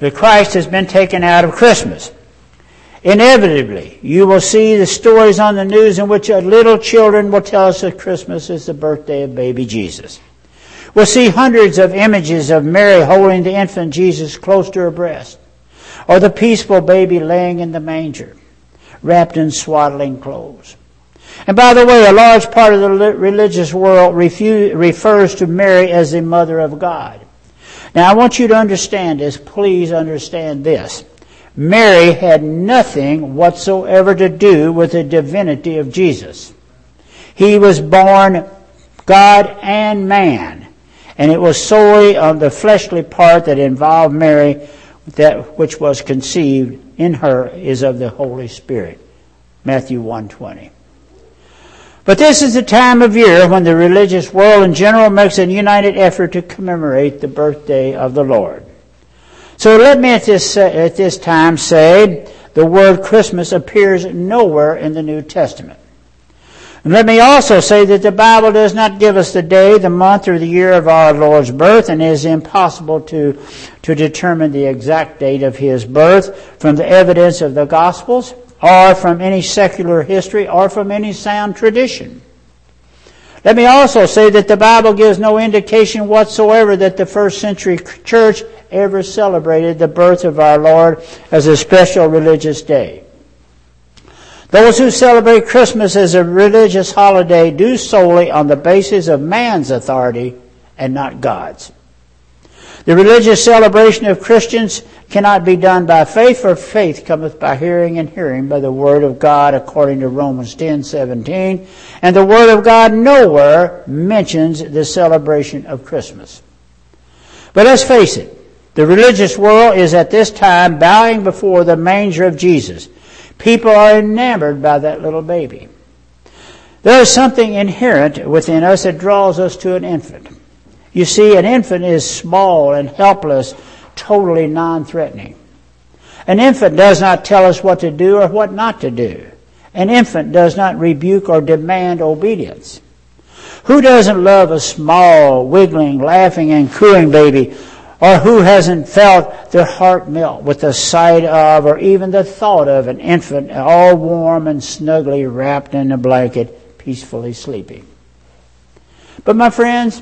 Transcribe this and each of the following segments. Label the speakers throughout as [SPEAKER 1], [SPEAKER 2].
[SPEAKER 1] that Christ has been taken out of Christmas. Inevitably, you will see the stories on the news in which little children will tell us that Christmas is the birthday of baby Jesus. We'll see hundreds of images of Mary holding the infant Jesus close to her breast, or the peaceful baby laying in the manger, wrapped in swaddling clothes. And by the way, a large part of the religious world refers to Mary as the Mother of God. Now, I want you to understand this. Please understand this. Mary had nothing whatsoever to do with the divinity of Jesus. He was born God and man, and it was solely on the fleshly part that involved Mary, that which was conceived in her is of the Holy Spirit. Matthew 1:20. But this is the time of year when the religious world in general makes a united effort to commemorate the birthday of the Lord. So let me at this time say the word Christmas appears nowhere in the New Testament. And let me also say that the Bible does not give us the day, the month, or the year of our Lord's birth, and it is impossible to determine the exact date of his birth from the evidence of the Gospels, or from any secular history, or from any sound tradition. Let me also say that the Bible gives no indication whatsoever that the first century church ever celebrated the birth of our Lord as a special religious day. Those who celebrate Christmas as a religious holiday do solely on the basis of man's authority and not God's. The religious celebration of Christians cannot be done by faith, for faith cometh by hearing, and hearing by the word of God, according to Romans 10:17. And the word of God nowhere mentions the celebration of Christmas. But let's face it, the religious world is at this time bowing before the manger of Jesus. People are enamored by that little baby. There is something inherent within us that draws us to an infant. You see, an infant is small and helpless, totally non-threatening. An infant does not tell us what to do or what not to do. An infant does not rebuke or demand obedience. Who doesn't love a small, wiggling, laughing, and cooing baby? Or who hasn't felt their heart melt with the sight of, or even the thought of, an infant all warm and snugly wrapped in a blanket, peacefully sleeping? But my friends,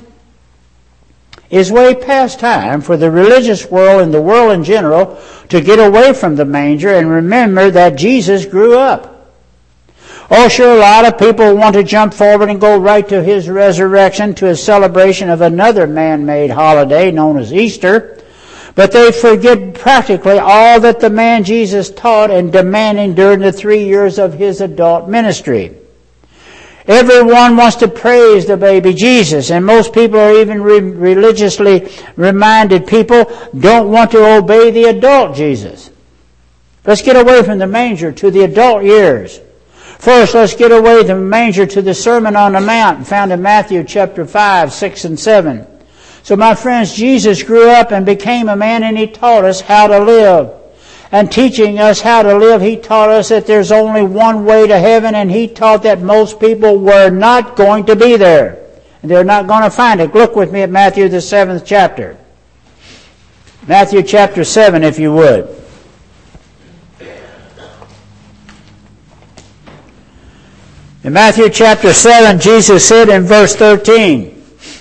[SPEAKER 1] it's way past time for the religious world and the world in general to get away from the manger and remember that Jesus grew up. Oh, sure, a lot of people want to jump forward and go right to his resurrection, to a celebration of another man-made holiday known as Easter. But they forget practically all that the man Jesus taught and demanded during the 3 years of his adult ministry. Everyone wants to praise the baby Jesus, and most people, are even religiously reminded people, don't want to obey the adult Jesus. Let's get away from the manger to the adult years. First, let's get away from the manger to the Sermon on the Mount, found in Matthew chapter 5, 6, and 7. So my friends, Jesus grew up and became a man, and he taught us how to live. And teaching us how to live, he taught us that there's only one way to heaven, and he taught that most people were not going to be there. And they're not going to find it. Look with me at Matthew the 7th chapter. Matthew chapter 7, if you would. In Matthew chapter 7, Jesus said in verse 13,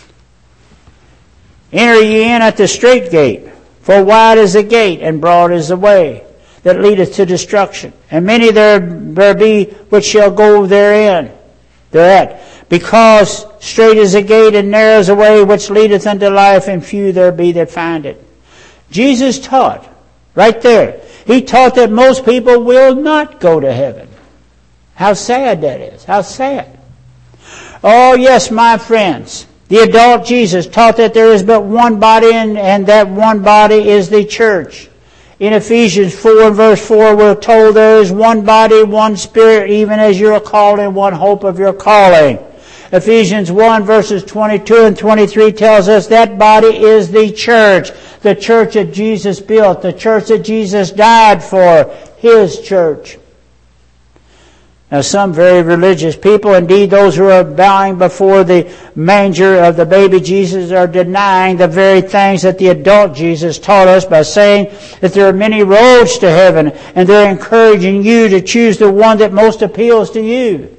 [SPEAKER 1] Enter ye in at the strait gate, for wide is the gate, and broad is the way that leadeth to destruction. And many there be which shall go thereat. Because strait is the gate, and narrow is the way which leadeth unto life, and few there be that find it. Jesus taught, right there, he taught that most people will not go to heaven. How sad that is. How sad. Oh, yes, my friends. The adult Jesus taught that there is but one body, and that one body is the church. In Ephesians 4 and verse 4, we're told there is one body, one spirit, even as you are called in one hope of your calling. Ephesians 1 verses 22 and 23 tells us that body is the church that Jesus built, the church that Jesus died for, his church. Now, some very religious people, indeed those who are bowing before the manger of the baby Jesus, are denying the very things that the adult Jesus taught us by saying that there are many roads to heaven, and they're encouraging you to choose the one that most appeals to you.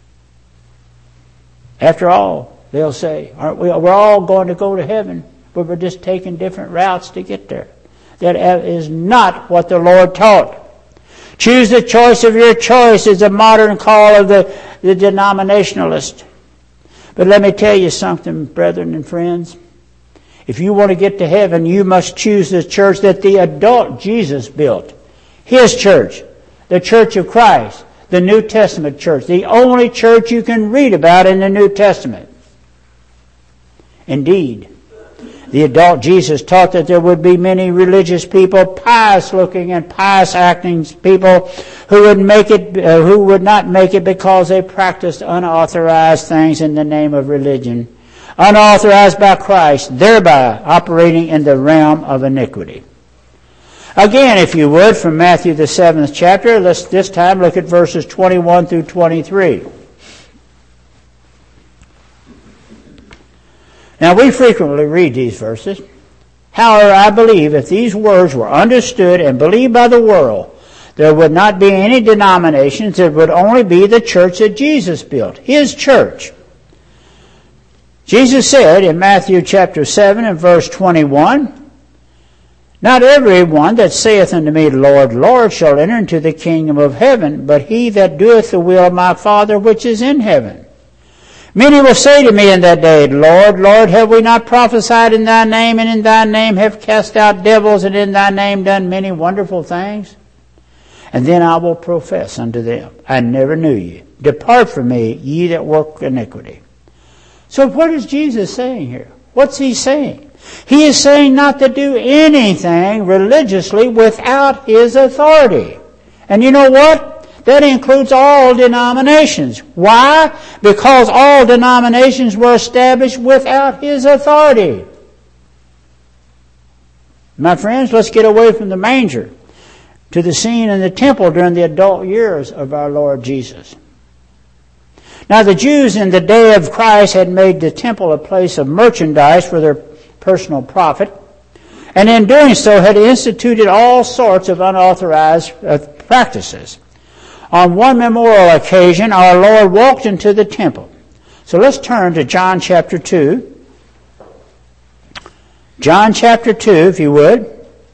[SPEAKER 1] After all, they'll say, we're all going to go to heaven, but we're just taking different routes to get there. That is not what the Lord taught. Choose the choice of your choice is a modern call of the denominationalist. But let me tell you something, brethren and friends. If you want to get to heaven, you must choose the church that the adult Jesus built. His church, the Church of Christ, the New Testament church, the only church you can read about in the New Testament. Indeed, the adult Jesus taught that there would be many religious people, pious-looking and pious-acting people, who would not make it because they practiced unauthorized things in the name of religion, unauthorized by Christ, thereby operating in the realm of iniquity. Again, if you would, from Matthew the 7th chapter, let's this time look at verses 21 through 23. Now, we frequently read these verses. However, I believe if these words were understood and believed by the world, there would not be any denominations. There would only be the church that Jesus built, His church. Jesus said in Matthew chapter 7 and verse 21, "Not every one that saith unto me, Lord, Lord, shall enter into the kingdom of heaven, but he that doeth the will of my Father which is in heaven. Many will say to me in that day, Lord, Lord, have we not prophesied in thy name, and in thy name have cast out devils, and in thy name done many wonderful things? And then I will profess unto them, I never knew you. Depart from me, ye that work iniquity." So what is Jesus saying here? What's He saying? He is saying not to do anything religiously without His authority. And you know what? That includes all denominations. Why? Because all denominations were established without His authority. My friends, let's get away from the manger to the scene in the temple during the adult years of our Lord Jesus. Now, the Jews in the day of Christ had made the temple a place of merchandise for their personal profit, and in doing so had instituted all sorts of unauthorized practices. On one memorial occasion, our Lord walked into the temple. So let's turn to John chapter 2. John chapter 2, if you would.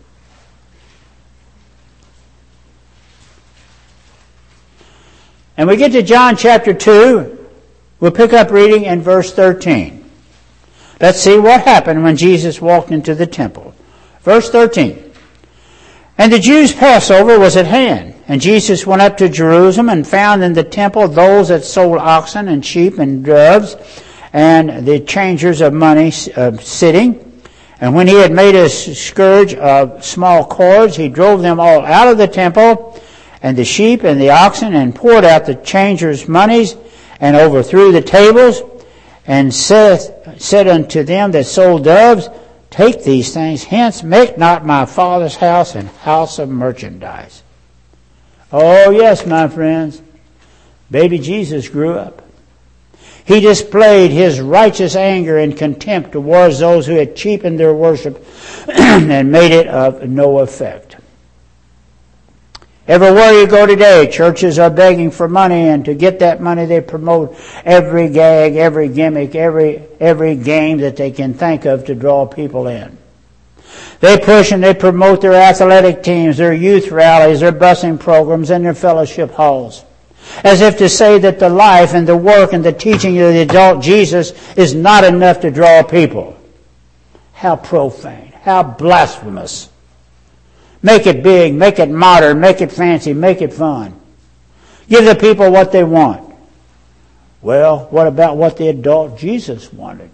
[SPEAKER 1] And we get to John chapter 2, we'll pick up reading in verse 13. Let's see what happened when Jesus walked into the temple. Verse 13. "And the Jews' Passover was at hand, and Jesus went up to Jerusalem and found in the temple those that sold oxen and sheep and doves, and the changers of money sitting. And when he had made a scourge of small cords, he drove them all out of the temple, and the sheep and the oxen, and poured out the changers' monies, and overthrew the tables, and said unto them that sold doves, Take these things hence, make not my Father's house an house of merchandise." Oh yes, my friends, baby Jesus grew up. He displayed His righteous anger and contempt towards those who had cheapened their worship and made it of no effect. Everywhere you go today, churches are begging for money, and to get that money they promote every gag, every gimmick, every game that they can think of to draw people in. They push and they promote their athletic teams, their youth rallies, their busing programs, and their fellowship halls, as if to say that the life and the work and the teaching of the adult Jesus is not enough to draw people. How profane, how blasphemous. Make it big, make it modern, make it fancy, make it fun. Give the people what they want. Well, what about what the adult Jesus wanted?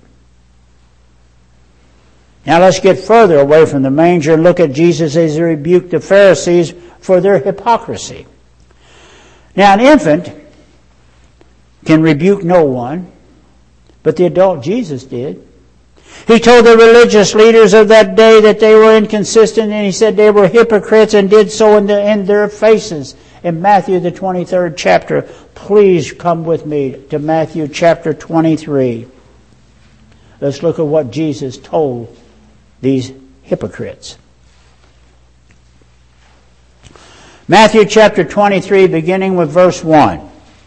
[SPEAKER 1] Now let's get further away from the manger and look at Jesus as He rebuked the Pharisees for their hypocrisy. Now, an infant can rebuke no one, but the adult Jesus did. He told the religious leaders of that day that they were inconsistent, and He said they were hypocrites and did so in their faces in Matthew the 23rd chapter. Please come with me to Matthew chapter 23. Let's look at what Jesus told these hypocrites. Matthew chapter 23, beginning with verse 1.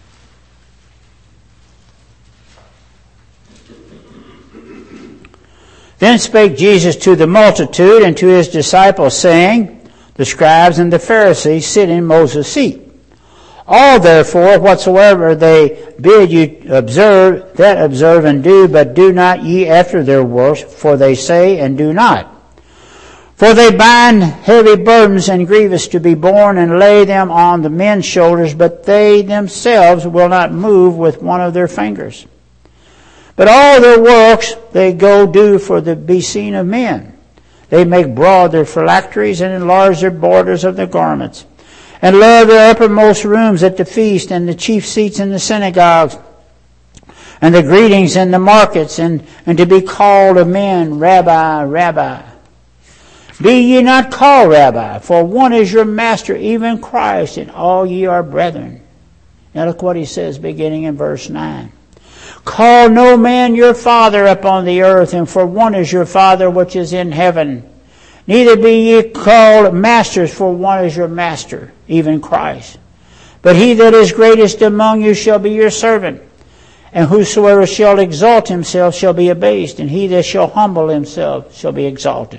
[SPEAKER 1] Then spake Jesus to the multitude and to his disciples, saying, the scribes and the Pharisees sit in Moses' seat. All therefore whatsoever they bid you observe, that observe and do, but do not ye after their works, for they say and do not. For they bind heavy burdens and grievous to be borne, and lay them on the men's shoulders, but they themselves will not move with one of their fingers. But all their works they go do for the be seen of men. They make broad their phylacteries and enlarge their borders of their garments, and love their uppermost rooms at the feast, and the chief seats in the synagogues, and the greetings in the markets, and to be called of men, Rabbi, Rabbi. Be ye not called Rabbi, for one is your master, even Christ, and all ye are brethren. Now look what he says beginning in verse 9. Call no man your father upon the earth, and for one is your Father which is in heaven. Neither be ye called masters, for one is your master, even Christ. But he that is greatest among you shall be your servant. And whosoever shall exalt himself shall be abased, and he that shall humble himself shall be exalted.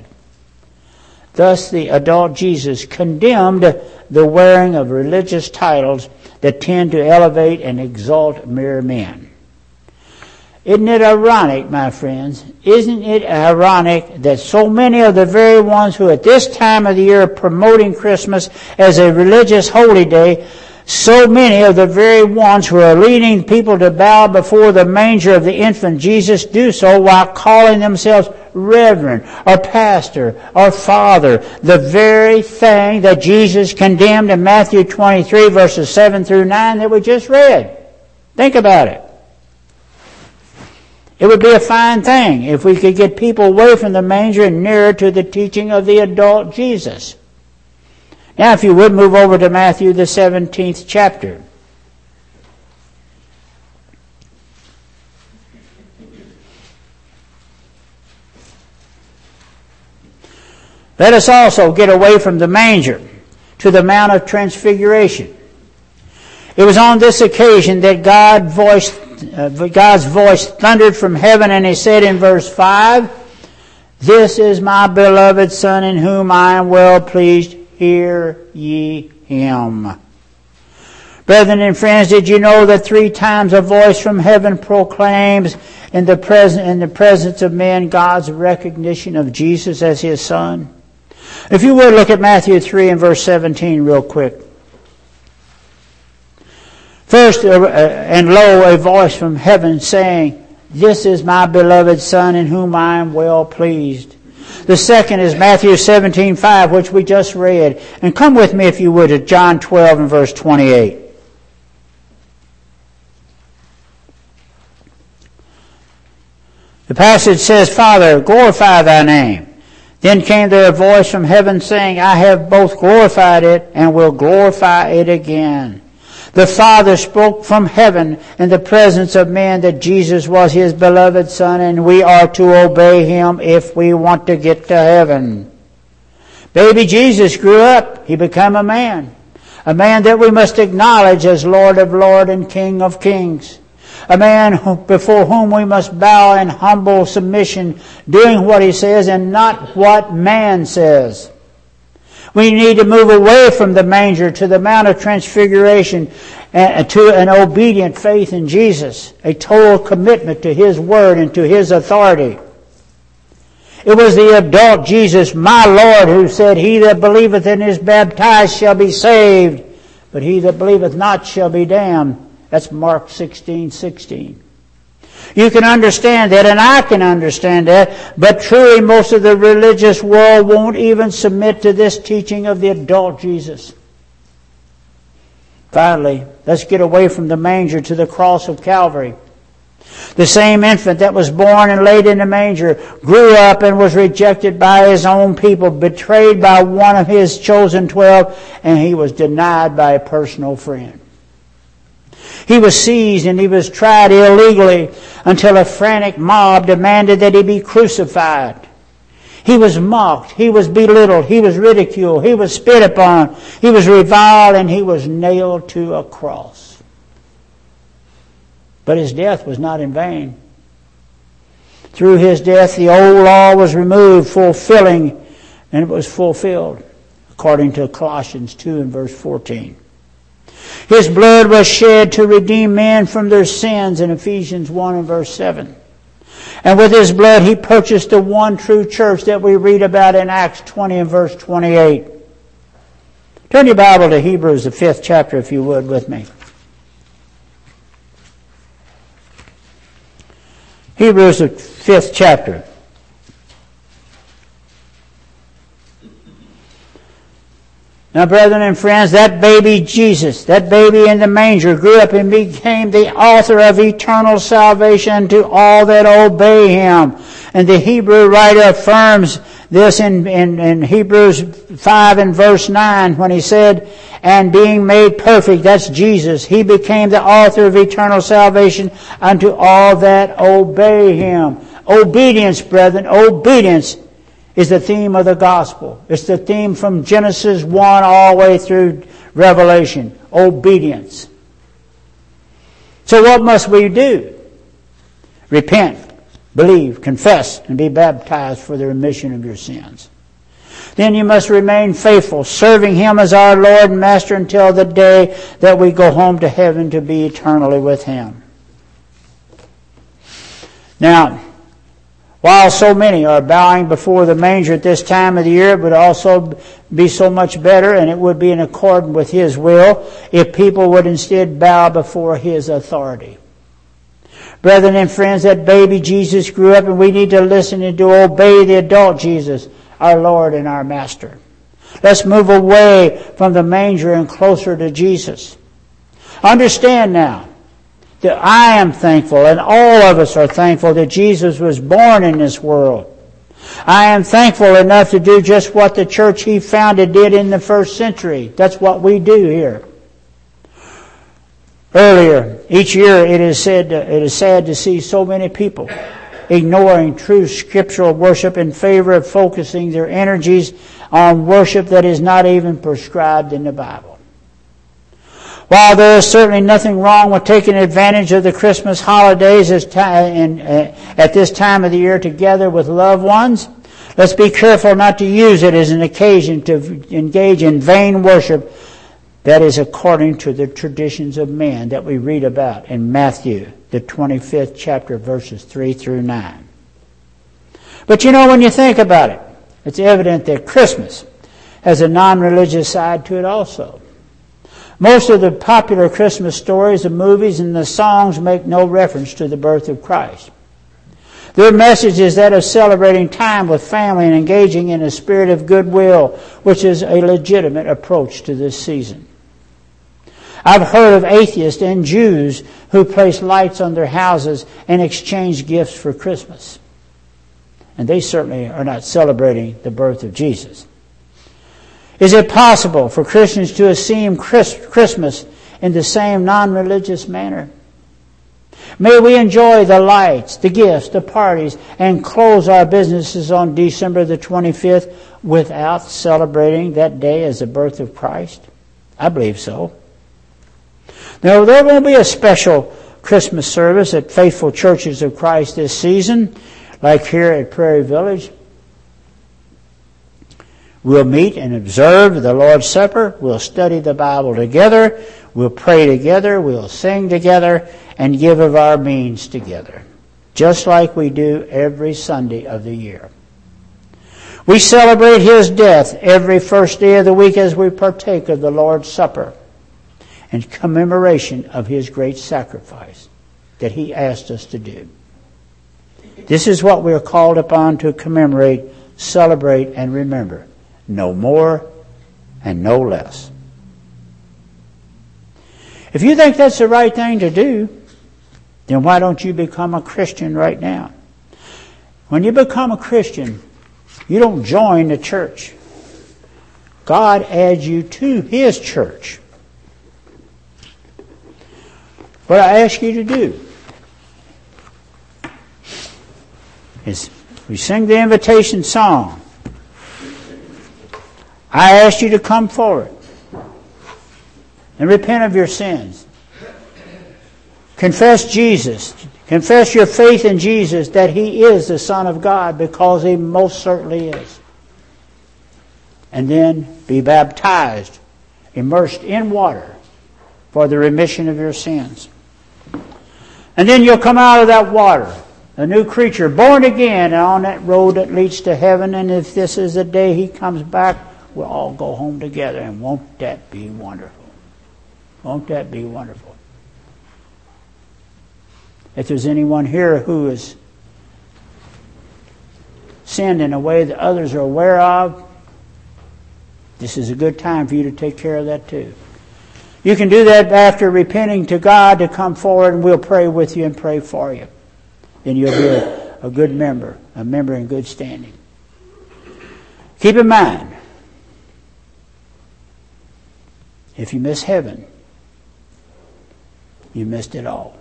[SPEAKER 1] Thus the adult Jesus condemned the wearing of religious titles that tend to elevate and exalt mere men. Isn't it ironic, my friends? Isn't it ironic that so many of the very ones who at this time of the year are promoting Christmas as a religious holy day, so many of the very ones who are leading people to bow before the manger of the infant Jesus do so while calling themselves reverend or pastor or father, the very thing that Jesus condemned in Matthew 23 verses 7 through 9 that we just read. Think about it. It would be a fine thing if we could get people away from the manger and nearer to the teaching of the adult Jesus. Now, if you would, move over to Matthew, the 17th chapter. Let us also get away from the manger to the Mount of Transfiguration. It was on this occasion that God's voice thundered from heaven, and he said in verse 5, This is my beloved Son, in whom I am well pleased. Hear ye him. Brethren and friends, did you know that 3 times a voice from heaven proclaims in the presence of men God's recognition of Jesus as his Son? If you would, look at Matthew 3 and verse 17 real quick. First, and lo, a voice from heaven saying, This is my beloved Son, in whom I am well pleased. The second is Matthew 17:5, which we just read. And come with me, if you would, to John 12 and verse 28. The passage says, Father, glorify thy name. Then came there a voice from heaven saying, I have both glorified it and will glorify it again. The Father spoke from heaven in the presence of men that Jesus was his beloved Son, and we are to obey him if we want to get to heaven. Baby Jesus grew up. He became a man that we must acknowledge as Lord of Lords and King of Kings. A man before whom we must bow in humble submission, doing what he says and not what man says. We need to move away from the manger to the Mount of Transfiguration and to an obedient faith in Jesus, a total commitment to his word and to his authority. It was the adult Jesus, my Lord, who said, He that believeth and is baptized shall be saved, but he that believeth not shall be damned. That's Mark 16:16. You can understand that, and I can understand that, but truly most of the religious world won't even submit to this teaching of the adult Jesus. Finally, let's get away from the manger to the cross of Calvary. The same infant that was born and laid in the manger grew up and was rejected by his own people, betrayed by one of his chosen 12, and he was denied by a personal friend. He was seized and he was tried illegally until a frantic mob demanded that he be crucified. He was mocked, he was belittled, he was ridiculed, he was spit upon, he was reviled, and he was nailed to a cross. But his death was not in vain. Through his death, the old law was removed, fulfilling, and it was fulfilled, according to Colossians 2 and verse 14. His blood was shed to redeem men from their sins in Ephesians 1 and verse 7. And with his blood, he purchased the one true church that we read about in Acts 20 and verse 28. Turn your Bible to Hebrews, the 5th chapter, if you would, with me. Hebrews, the 5th chapter. Now, brethren and friends, that baby Jesus, that baby in the manger, grew up and became the author of eternal salvation to all that obey him. And the Hebrew writer affirms this in Hebrews 5 and verse 9 when he said, and being made perfect, that's Jesus, he became the author of eternal salvation unto all that obey him. Obedience, brethren, obedience is the theme of the gospel. It's the theme from Genesis 1 all the way through Revelation. Obedience. So what must we do? Repent, believe, confess, and be baptized for the remission of your sins. Then you must remain faithful, serving him as our Lord and Master until the day that we go home to heaven to be eternally with him. Now, while so many are bowing before the manger at this time of the year, it would also be so much better, and it would be in accordance with his will, if people would instead bow before his authority. Brethren and friends, that baby Jesus grew up, and we need to listen and to obey the adult Jesus, our Lord and our Master. Let's move away from the manger and closer to Jesus. Understand now that I am thankful, and all of us are thankful, that Jesus was born in this world. I am thankful enough to do just what the church he founded did in the first century. That's what we do here. Earlier, each year it is sad to see so many people ignoring true scriptural worship in favor of focusing their energies on worship that is not even prescribed in the Bible. While there is certainly nothing wrong with taking advantage of the Christmas holidays at this time of the year together with loved ones, let's be careful not to use it as an occasion to engage in vain worship that is according to the traditions of men that we read about in Matthew, the 25th chapter, verses 3 through 9. But you know, when you think about it, it's evident that Christmas has a non-religious side to it also. Most of the popular Christmas stories, the movies, and the songs make no reference to the birth of Christ. Their message is that of celebrating time with family and engaging in a spirit of goodwill, which is a legitimate approach to this season. I've heard of atheists and Jews who place lights on their houses and exchange gifts for Christmas. And they certainly are not celebrating the birth of Jesus. Is it possible for Christians to esteem Christmas in the same non-religious manner? May we enjoy the lights, the gifts, the parties, and close our businesses on December the 25th without celebrating that day as the birth of Christ? I believe so. Now, there will be a special Christmas service at Faithful Churches of Christ this season, like here at Prairie Village. We'll meet and observe the Lord's Supper. We'll study the Bible together. We'll pray together. We'll sing together and give of our means together, just like we do every Sunday of the year. We celebrate his death every first day of the week as we partake of the Lord's Supper in commemoration of his great sacrifice that he asked us to do. This is what we are called upon to commemorate, celebrate, and remember. No more and no less. If you think that's the right thing to do, then why don't you become a Christian right now? When you become a Christian, you don't join the church. God adds you to His church. What I ask you to do is we sing the invitation song. I ask you to come forward and repent of your sins. Confess Jesus. Confess your faith in Jesus, that He is the Son of God, because He most certainly is. And then be baptized, immersed in water for the remission of your sins. And then you'll come out of that water, a new creature, born again, and on that road that leads to heaven. And if this is the day He comes back, we'll all go home together. And won't that be wonderful? Won't that be wonderful? If there's anyone here who has sinned in a way that others are aware of, this is a good time for you to take care of that too. You can do that after repenting to God, to come forward, and we'll pray with you and pray for you. Then you'll be a good member, a member in good standing. Keep in mind, if you miss heaven, you missed it all.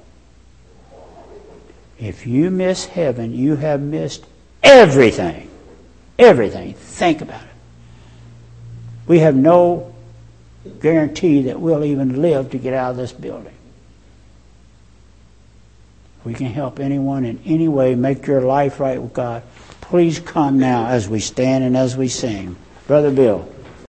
[SPEAKER 1] If you miss heaven, you have missed everything. Everything. Think about it. We have no guarantee that we'll even live to get out of this building. We can help anyone in any way make your life right with God. Please come now as we stand and as we sing. Brother Bill.